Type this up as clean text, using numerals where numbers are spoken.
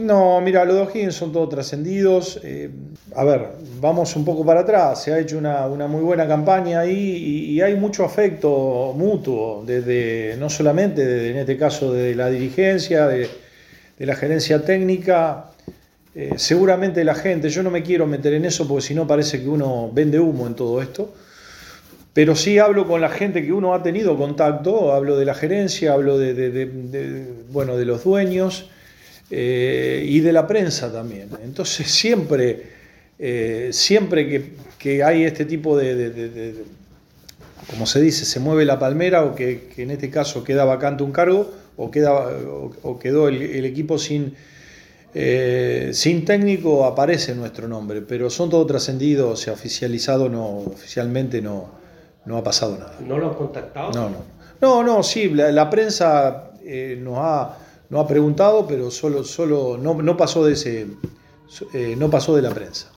No, mira, los de O'Higgins son todos trascendidos. A ver, vamos un poco para atrás. Se ha hecho una muy buena campaña ahí y hay mucho afecto mutuo, desde, no solamente en este caso de la dirigencia, de la gerencia técnica. Seguramente la gente, yo no me quiero meter en eso porque si no parece que uno vende humo en todo esto. Pero sí hablo con la gente que uno ha tenido contacto, hablo de la gerencia, hablo bueno, de los dueños y de la prensa también. Entonces siempre que hay este tipo como se dice, se mueve la palmera o que en este caso queda vacante un cargo o quedó el equipo sin técnico, aparece nuestro nombre, pero son todos trascendidos, o sea, oficializado no, oficialmente no ha pasado nada. ¿No lo han contactado? No, sí, la prensa nos ha preguntado, pero solo no pasó de la prensa.